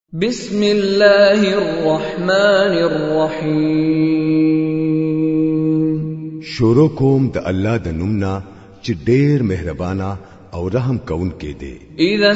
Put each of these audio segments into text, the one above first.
بسم الله الرحمن الرحیم. شروع کوم د الله د نومنا چې ډېر مهربانا او رحم کون کې دی. اذا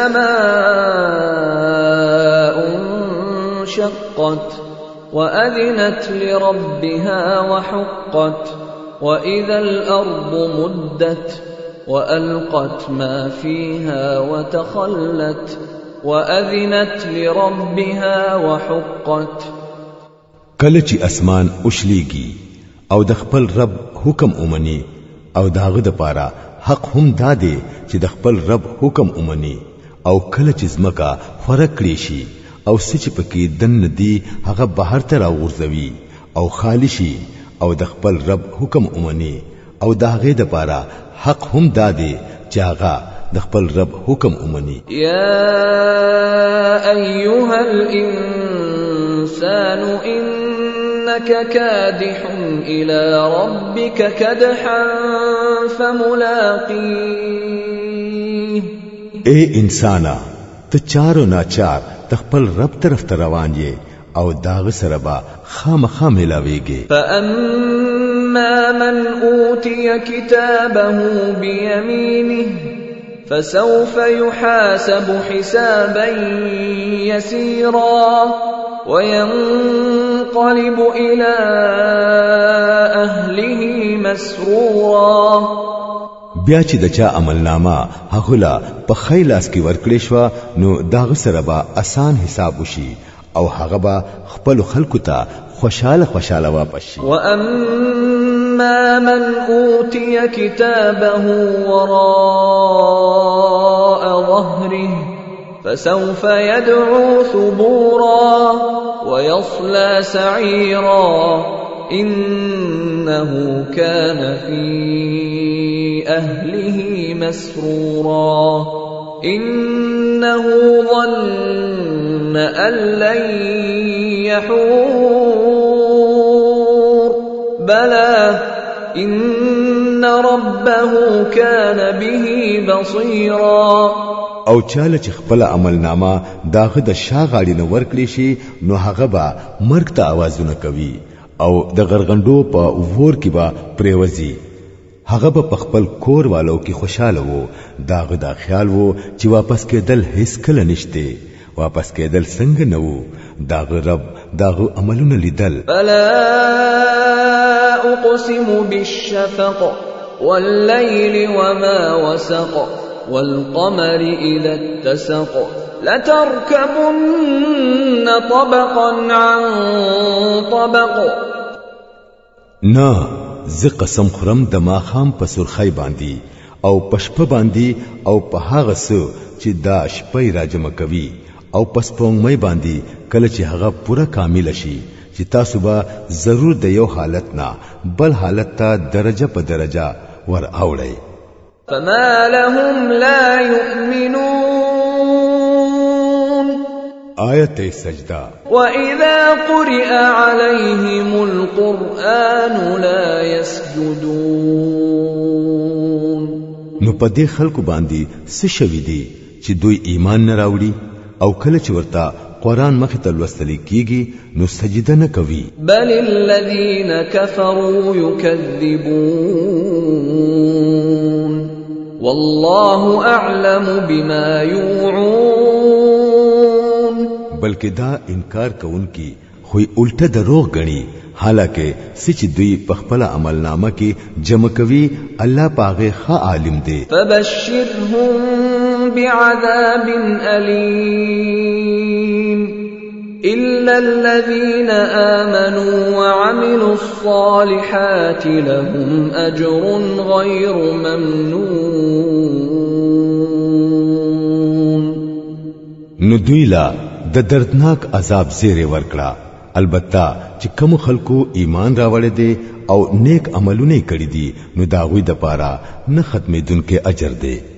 السماء انشقت واذنت لربها وحقت واذا الارض مدت والقت ما فيها وتخلت وَأَذِنَتْ لِرَبِّهَا وَحُقَّتْ. کله چې اسمان اوشليږي او د خپل رب حکم اومني او داغه د پاره حق هم دادې چې د خپل رب حکم اومني او کله چې زمکا فرق کړي شي او سچ پکې دن دی هغه بهر ته راغورځوي او خالی شي او د خپل رب حکم اومني او داغه د پاره حق هم دادې چې هغه د خپل رب حکم اومني. يا ايها الانسان انك كادح الى ربك كدحا فملاقيه. اے انسانا ته چارو ناچار خپل رب طرف ته روان یې او داغ سره با خامخا ملاويږي. فاما من اوتي كتابه بيمينه فسوف يحاسب حسابا يسيرا وينقلب إلى أهله مسرورا. بیا چې د چا عملنامه هغه په خیلاس کې ورکړې شو نو داغ سره به آسان حساب وشي او هغه به خپل خلکو ته خوشاله واپس شي. وَأَمَّا مَنْ أُوتِيَ كِتَابَهُ وَرَاءَ ظَهْرِهِ فَسَوْفَ يَدْعُو ثُبُورًا وَيَصْلَى سَعِيرًا إِنَّهُ كَانَ فِي أَهْلِهِ مَسْرُورًا إِنَّهُ ظَنَّ أَن لَّن يَحُورَ بلى إن ربه كان به بصيرا. او چاله چې خپل عملنامه داغه د شاغاړي نو ورکړي شي نو هغه به مرګ ته आवाजونه کوي او د غرغندو په ور کې به پریوزي. هغه به خپل کور والو کې خوشاله وو. داغه دا خیال وو چې واپس کېدل هیڅ کله نشته. واپس کېدل څنګه نو داغه رب داغه عملونه لیدل. فلا اقسم بالشفق والليل وما وسق والقمر اذا اتسق لتركبن طبقا عن طبق. نا ز قسم خرم د ماخام په سرخی باندې او پشپ باندې او په هغه څه چې دا شپې راجم کوي او پس پونګمې باندې کله چې هغه پورا کامل شي چې تاسو به ضرور د یو حالت نه بل حالت ته درجه په درجه ور اوړئ. فما لهم لا يؤمنون. آیت سجدہ. وَإِذَا قُرِئَ عَلَيْهِمُ الْقُرْآنُ لَا يَسْجُدُونَ. نو په دې خلکو باندې څه شوي دي چې دوی ایمان نه راوړي او کله چې ورته قرآن مخ ته لوستل کیږي نو سجده نه کوي. بل الذين كفروا يكذبون والله اعلم بما يوعون. بلکې دا انکار کوونکی خو الټه دروغ غني حالکه سچ دوی په خپل عملنامه کې جمع کوي. الله پاغه ښه عالم دی. فبشرهم بعذاب أليم إلا الذين آمنوا وعملوا الصالحات لهم أجر غير ممنون. نو دوی لا د دردناک عذاب زیره ورکړه. البته چې کوم خلکو ایمان راوړل دي او نیک عملونه کړی دي نو دا غوی د پاره نه ختمېدونکو اجر دی.